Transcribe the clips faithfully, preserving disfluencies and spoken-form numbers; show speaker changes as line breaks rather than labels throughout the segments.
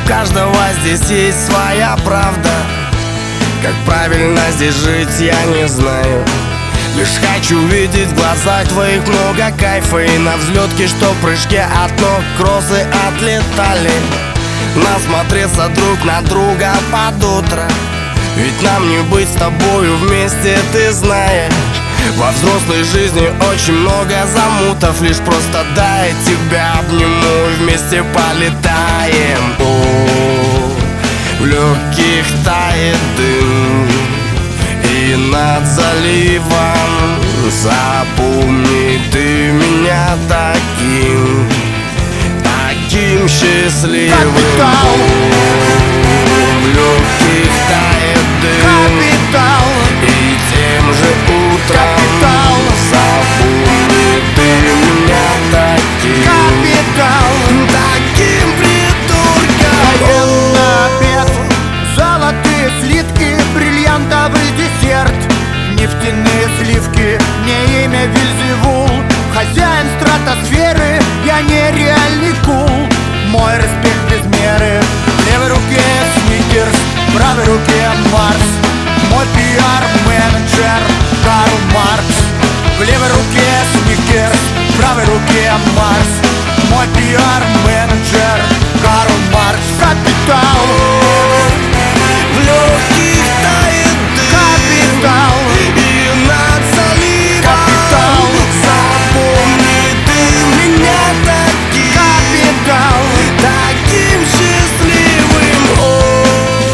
каждого здесь есть своя правда. Как правильно здесь жить, я не знаю. Лишь хочу видеть в глазах твоих много кайфа. И на взлетке, что в прыжке от ног кроссы отлетали. Насмотреться друг на друга под утро. Ведь нам не быть с тобою вместе, ты знаешь. Во взрослой жизни очень много замутов. Лишь просто дай тебя обниму и вместе полетаем. О, в легких тает дым, и над заливом запомни ты меня таким, таким счастливым.
Капитал.
В легких тает дым,
Капитал.
и тем же утром
Капитал.
запомни ты меня таким,
Капитал.
таким придурком.
Военный обед, золотые слитки, бриллиантовый десерт, нефтяные сливки, мне имя Вельзевул. Хозяин стратосферы, я нереальный кул. Мой респект без меры. В левой руке Сникерс, в правой руке Марс. Мой пиар-менеджер Карл Маркс. В левой руке Сникерс, в правой руке Марс. Мой пиар-менеджер Карл Маркс. Капитал.
В легких тает дым,
Капитал.
и над заливом
Капитал.
запомни ты меня таким,
Капитал.
таким счастливым. О,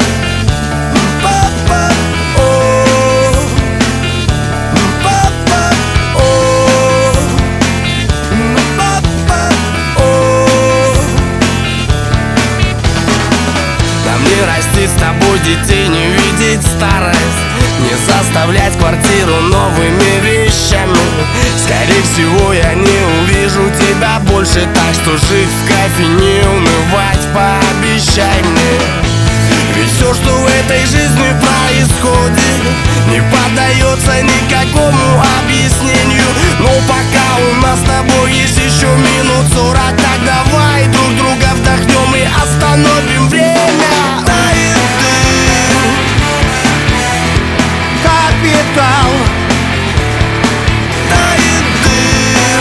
папа, о, папа, о, папа, о. Нам не расти с тобой детей, не видеть старость, не заставлять квартиру новыми вещами. Скорее всего, я не увижу тебя больше, так что жить в кайфе, не унывать, пообещай мне. Ведь все, что в этой жизни происходит, не поддается никакому объяснению. Но пока у нас с тобой есть еще минут сорок, так давай друг друга вдохнем и остановим время. Тает дым,
Капитал.
тает дым,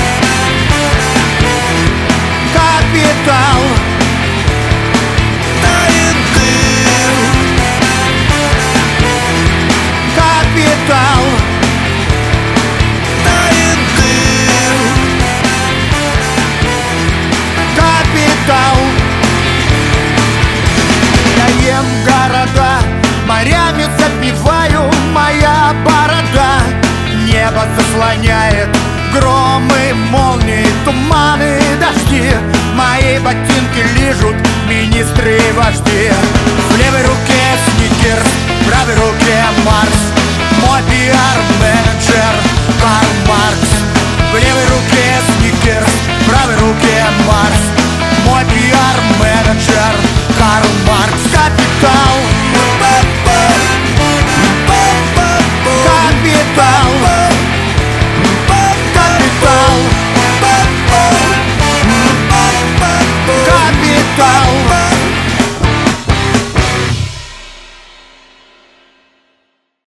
Капитал.
тает дым,
Капитал.
тает дым.
Капитал. Я ем города, морями запиваю, моя борода. Небо заслоняет громы, молнии, туманы, дожди. Мои ботинки лижут министры и вожди. В левой руке Сникерс, в правой руке Марс. Мой пиар